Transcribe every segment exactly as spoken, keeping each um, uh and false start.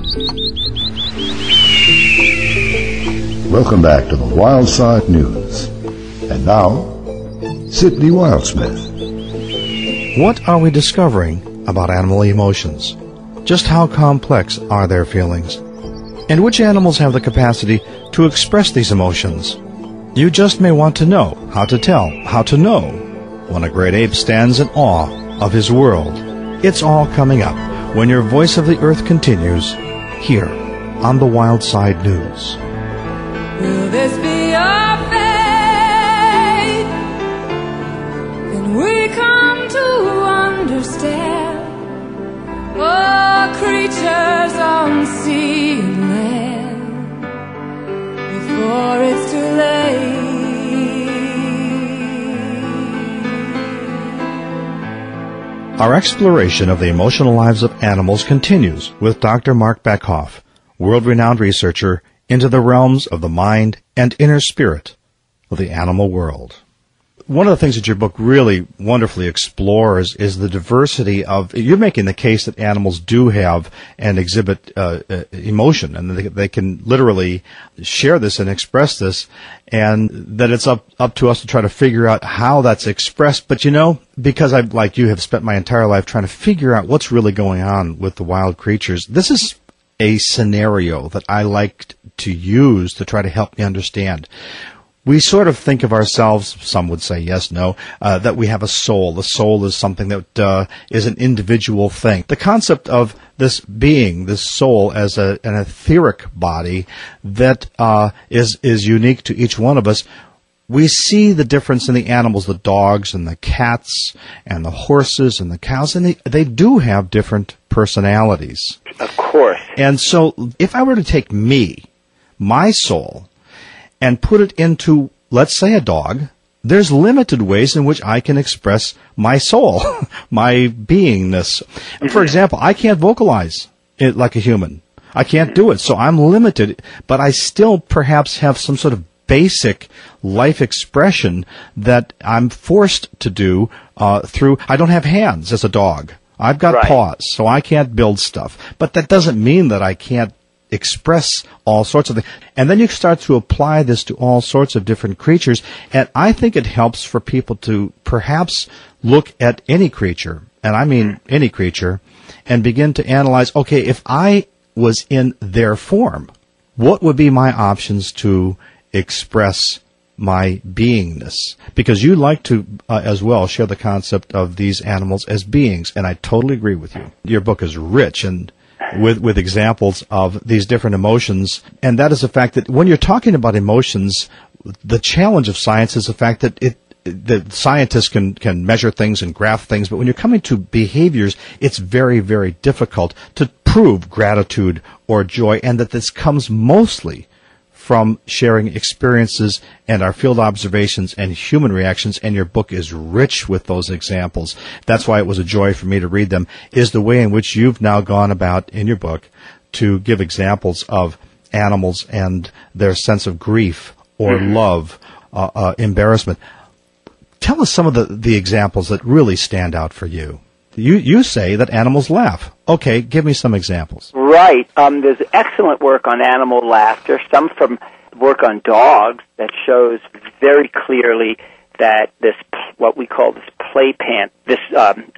Welcome back to the Wild Side News. And now, Sidney Wildsmith. What are we discovering about animal emotions? Just how complex are their feelings? And which animals have the capacity to express these emotions? You just may want to know how to tell, how to know when a great ape stands in awe of his world. It's all coming up when your Voice of the Earth continues here on the Wild Side News. Will this be our fate? And we come to understand, oh, creatures on sea and land, before it's too late. Our exploration of the emotional lives of animals continues with Doctor Mark Beckhoff, world-renowned researcher into the realms of the mind and inner spirit of the animal world. One of the things that your book really wonderfully explores is the diversity of, you're making the case that animals do have and exhibit uh, uh, emotion, and they, they can literally share this and express this, and that it's up, up to us to try to figure out how that's expressed. But you know, because I, like you, have spent my entire life trying to figure out what's really going on with the wild creatures, this is a scenario that I like to use to try to help me understand. We sort of think of ourselves, some would say yes, no, uh, that we have a soul. The soul is something that uh, is an individual thing. The concept of this being, this soul, as a, an etheric body that uh, is is unique to each one of us, we see the difference in the animals, the dogs and the cats and the horses and the cows, and they, they do have different personalities. Of course. And so if I were to take me, my soul, and put it into, let's say, a dog, there's limited ways in which I can express my soul, my beingness. Mm-hmm. For example, I can't vocalize it like a human. I can't do it, so I'm limited, but I still perhaps have some sort of basic life expression that I'm forced to do uh, through, I don't have hands as a dog. I've got right. paws, so I can't build stuff. But that doesn't mean that I can't express all sorts of things. And then you start to apply this to all sorts of different creatures, and I think it helps for people to perhaps look at any creature, and I mean any creature, and begin to analyze, okay, if I was in their form, what would be my options to express my beingness? Because you like to, uh, as well, share the concept of these animals as beings, and I totally agree with you. Your book is rich and with with examples of these different emotions, and that is the fact that when you're talking about emotions, the challenge of science is the fact that it the scientists can, can measure things and graph things, but when you're coming to behaviors, it's very, very difficult to prove gratitude or joy, and that this comes mostly from sharing experiences and our field observations and human reactions, and your book is rich with those examples. That's why it was a joy for me to read them, is the way in which you've now gone about in your book to give examples of animals and their sense of grief or mm-hmm. love, uh, uh, embarrassment. Tell us some of the, the examples that really stand out for you. You you say that animals laugh. Okay, give me some examples. Right. Um, there's excellent work on animal laughter, some from work on dogs that shows very clearly that this, what we call this play pant, this um,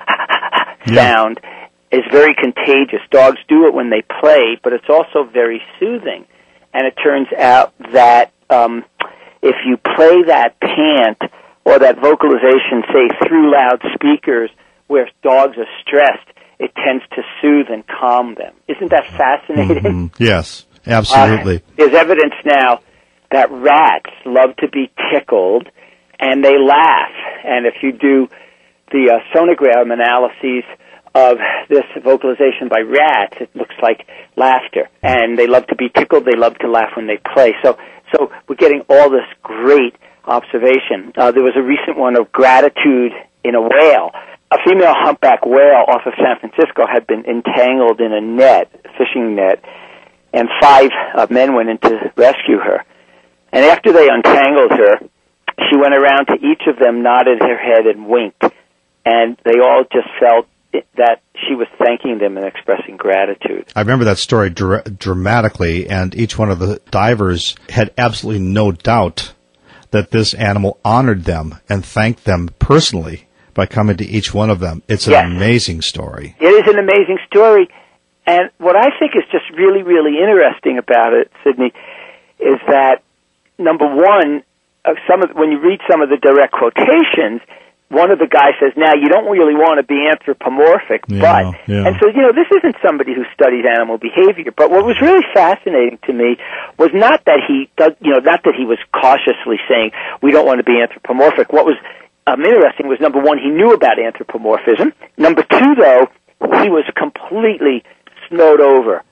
sound, yeah. is very contagious. Dogs do it when they play, but it's also very soothing. And it turns out that um, if you play that pant or that vocalization, say, through loudspeakers, where dogs are stressed, it tends to soothe and calm them. Isn't that fascinating? Mm-hmm. Yes, absolutely. Uh, there's evidence now that rats love to be tickled, and they laugh. And if you do the uh, sonogram analyses of this vocalization by rats, it looks like laughter. And they love to be tickled. They love to laugh when they play. So, so we're getting all this great observation. Uh, there was a recent one of gratitude in a whale. A female humpback whale off of San Francisco had been entangled in a net, fishing net, and five uh, men went in to rescue her. And after they untangled her, she went around to each of them, nodded her head, and winked. And they all just felt it, that she was thanking them and expressing gratitude. I remember that story dra- dramatically, and each one of the divers had absolutely no doubt that this animal honored them and thanked them personally by coming to each one of them. It's an yes. amazing story. It is an amazing story. And what I think is just really, really interesting about it, Sidney, is that, number one, uh, some of, when you read some of the direct quotations, one of the guys says, now, you don't really want to be anthropomorphic, yeah, but, yeah. and so, you know, this isn't somebody who studies animal behavior, but what was really fascinating to me was not that he, does, you know, not that he was cautiously saying, we don't want to be anthropomorphic. What was um, interesting was, number one, he knew about anthropomorphism. Number two, though, he was completely snowed over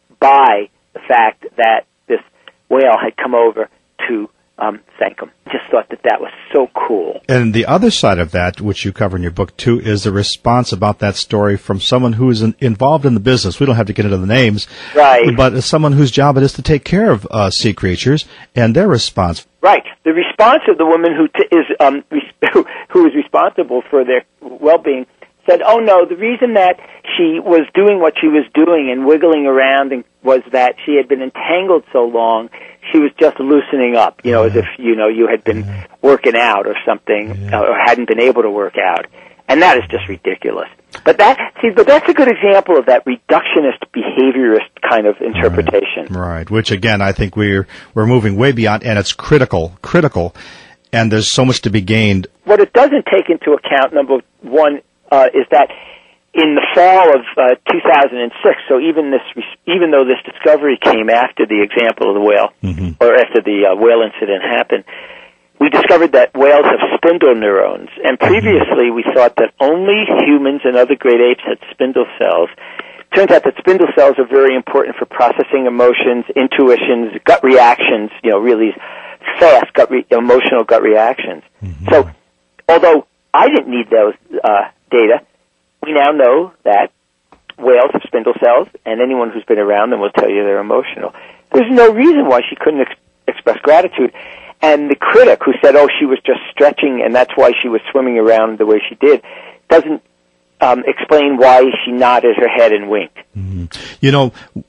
by the fact that this whale had come over to um, thank him. Just thought that that was so cool. And the other side of that, which you cover in your book too, is the response about that story from someone who is in, involved in the business. We don't have to get into the names, right? But as someone whose job it is to take care of uh, sea creatures, and their response. Right. The response of the woman who t- is um, res- who is responsible for their well-being said, oh, no, the reason that she was doing what she was doing and wiggling around and was that she had been entangled so long, she was just loosening up, you know, yeah. as if, you know, you had been yeah. working out or something, yeah. or hadn't been able to work out. And that is just ridiculous. But that, see, but that's a good example of that reductionist, behaviorist kind of interpretation. Right, right. Which, again, I think we're we're moving way beyond, and it's critical, critical, and there's so much to be gained. What it doesn't take into account, number one, Uh, is that in the fall of uh, two thousand six, so even this, even though this discovery came after the example of the whale, mm-hmm. or after the uh, whale incident happened, we discovered that whales have spindle neurons. And previously, we thought that only humans and other great apes had spindle cells. Turns out that spindle cells are very important for processing emotions, intuitions, gut reactions. You know, really fast gut re- emotional gut reactions. Mm-hmm. So, although I didn't need those uh, data, we now know that whales have spindle cells, and anyone who's been around them will tell you they're emotional. There's no reason why she couldn't ex- express gratitude. And the critic who said, oh, she was just stretching and that's why she was swimming around the way she did, doesn't um, explain why she nodded her head and winked. Mm-hmm. You know,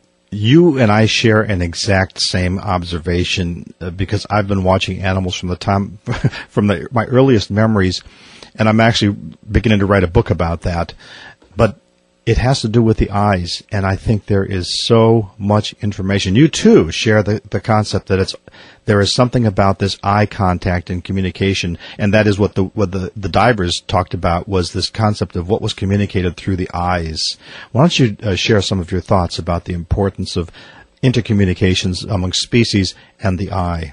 you and I share an exact same observation uh, because I've been watching animals from the time, from the, my earliest memories, and I'm actually beginning to write a book about that. But it has to do with the eyes, and I think there is so much information. You, too, share the, the concept that it's there is something about this eye contact and communication, and that is what the what the, the divers talked about, was this concept of what was communicated through the eyes. Why don't you uh, share some of your thoughts about the importance of intercommunications among species and the eye?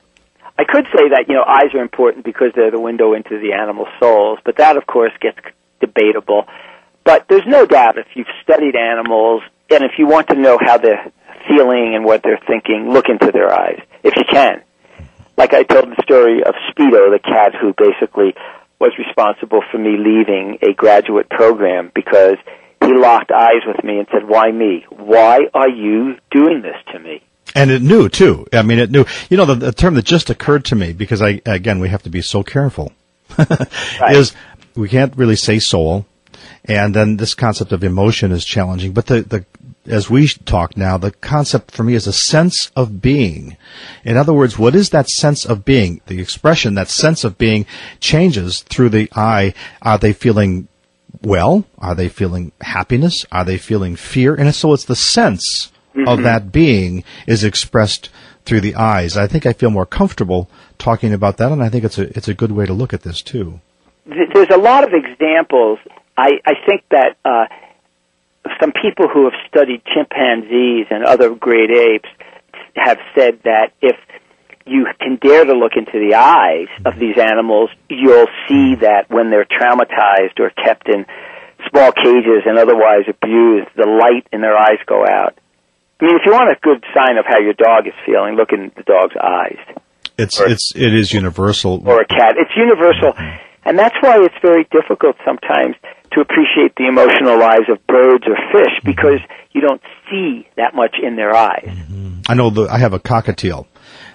I could say that, you know, eyes are important because they're the window into the animal souls, but that, of course, gets debatable. But there's no doubt if you've studied animals and if you want to know how they're feeling and what they're thinking, look into their eyes, if you can. Like I told the story of Speedo, the cat who basically was responsible for me leaving a graduate program because he locked eyes with me and said, why me? Why are you doing this to me? And it knew, too. I mean, it knew. You know, the, the term that just occurred to me, because, I again, we have to be so careful, right. is we can't really say soul. And then this concept of emotion is challenging. But the, the, as we talk now, the concept for me is a sense of being. In other words, what is that sense of being? The expression, that sense of being, changes through the eye. Are they feeling well? Are they feeling happiness? Are they feeling fear? And so it's the sense mm-hmm. of that being is expressed through the eyes. I think I feel more comfortable talking about that, and I think it's a, it's a good way to look at this, too. There's a lot of examples. I, I think that uh, some people who have studied chimpanzees and other great apes have said that if you can dare to look into the eyes of these animals, you'll see that when they're traumatized or kept in small cages and otherwise abused, the light in their eyes go out. I mean, if you want a good sign of how your dog is feeling, look in the dog's eyes. It's or, it's it is universal. Or a cat. It's universal. Mm-hmm. And that's why it's very difficult sometimes to appreciate the emotional lives of birds or fish, because you don't see that much in their eyes. Mm-hmm. I know the, I have a cockatiel,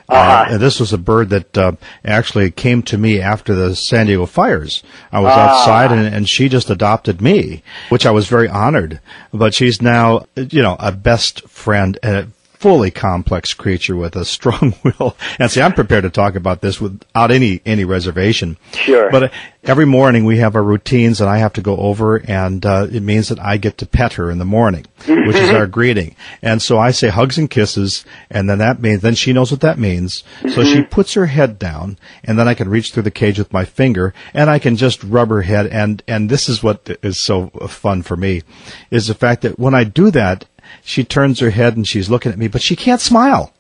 Uh-huh. Uh, and this was a bird that uh, actually came to me after the San Diego fires. I was Ah. outside, and, and she just adopted me, which I was very honored. But she's now, you know, a best friend and a fully complex creature with a strong will. And see, I'm prepared to talk about this without any any reservation. Sure. But uh, every morning we have our routines, and I have to go over, and uh, it means that I get to pet her in the morning, which is our greeting. And so I say hugs and kisses, and then that means then she knows what that means. So she puts her head down, and then I can reach through the cage with my finger, and I can just rub her head. And and this is what is so fun for me, is the fact that when I do that, she turns her head and she's looking at me, but she can't smile.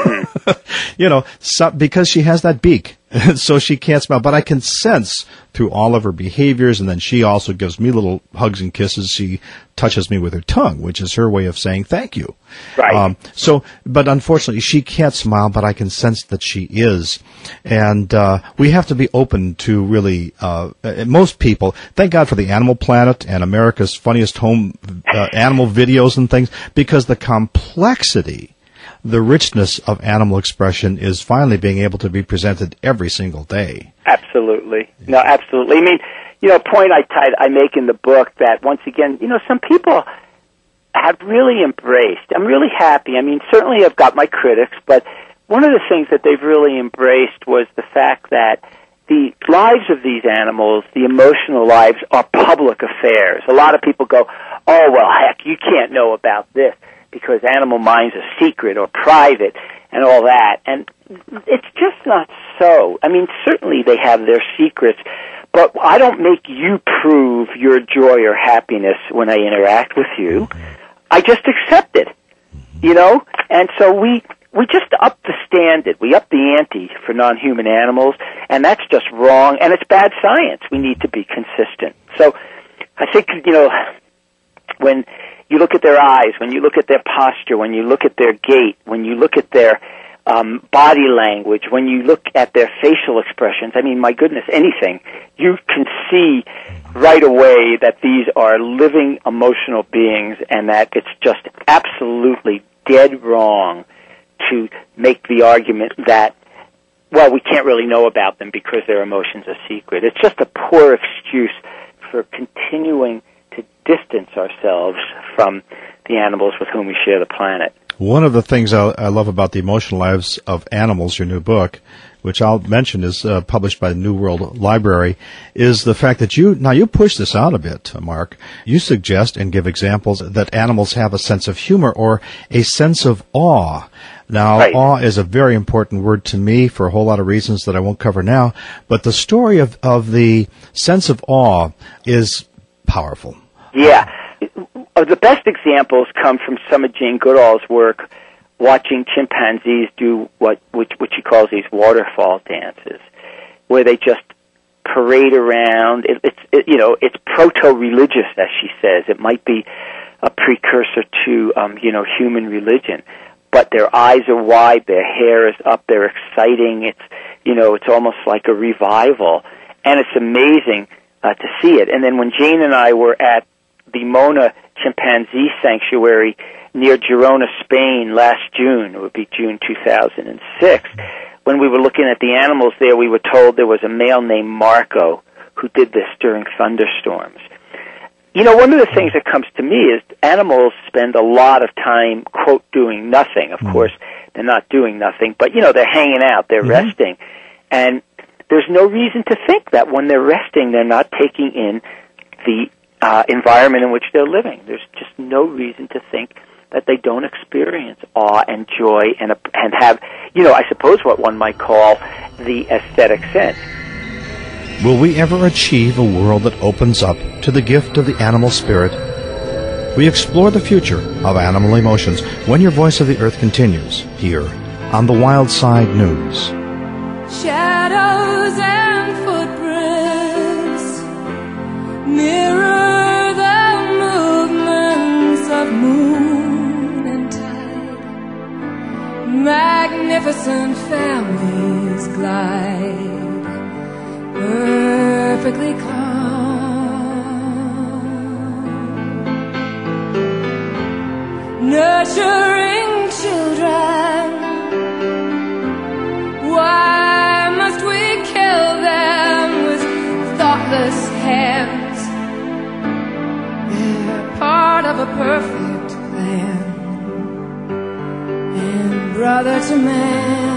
You know, so, because she has that beak. So she can't smile. But I can sense through all of her behaviors, and then she also gives me little hugs and kisses. She touches me with her tongue, which is her way of saying thank you. Right. Um, so, but unfortunately, she can't smile, but I can sense that she is. And uh, we have to be open to really, uh, most people, thank God for the Animal Planet and America's Funniest Home uh, Animal Videos and things, because the complexity, the richness of animal expression is finally being able to be presented every single day. Absolutely. No, absolutely. I mean, you know, a point I, t- I make in the book that, once again, you know, some people have really embraced. I'm really happy. I mean, certainly I've got my critics, but one of the things that they've really embraced was the fact that the lives of these animals, the emotional lives, are public affairs. A lot of people go, oh, well, heck, you can't know about this, because Animal Minds are secret or private and all that. And it's just not so. I mean, certainly they have their secrets, but I don't make you prove your joy or happiness when I interact with you. I just accept it, you know? And so we we just up the standard. We up the ante for non-human animals, and that's just wrong, and it's bad science. We need to be consistent. So I think, you know, when you look at their eyes, when you look at their posture, when you look at their gait, when you look at their um, body language, when you look at their facial expressions, I mean, my goodness, anything, you can see right away that these are living emotional beings, and that it's just absolutely dead wrong to make the argument that, well, we can't really know about them because their emotions are secret. It's just a poor excuse for continuing to distance ourselves from the animals with whom we share the planet. One of the things I, I love about the emotional lives of animals, your new book, which I'll mention is uh, published by the New World Library, is the fact that you, now you push this out a bit, Mark. You suggest and give examples that animals have a sense of humor or a sense of awe. Now, right. Awe is a very important word to me for a whole lot of reasons that I won't cover now, but the story of, of the sense of awe is powerful. Yeah. Uh, the best examples come from some of Jane Goodall's work, watching chimpanzees do what which, which she calls these waterfall dances, where they just parade around. It, it's it, you know it's proto-religious, as she says. It might be a precursor to um, you know human religion, but their eyes are wide, their hair is up, they're exciting. It's you know it's almost like a revival, and it's amazing uh, to see it. And then when Jane and I were at the Mona Chimpanzee Sanctuary near Girona, Spain, last June, it would be June two thousand six, when we were looking at the animals there, we were told there was a male named Marco who did this during thunderstorms. You know, one of the things that comes to me is animals spend a lot of time, quote, doing nothing. Of mm-hmm. course, they're not doing nothing, but, you know, they're hanging out, they're mm-hmm. resting. And there's no reason to think that when they're resting, they're not taking in the uh, environment in which they're living. There's just no reason to think that they don't experience awe and joy and, and have, you know, I suppose what one might call the aesthetic sense. Will we ever achieve a world that opens up to the gift of the animal spirit? We explore the future of animal emotions when Your Voice of the Earth continues here on the Wild Side News. Shadows and footprints mirror the movements of moon and tide. Magnificent families glide perfectly calm, nurturing children hands. They're part of a perfect plan. And brother to man,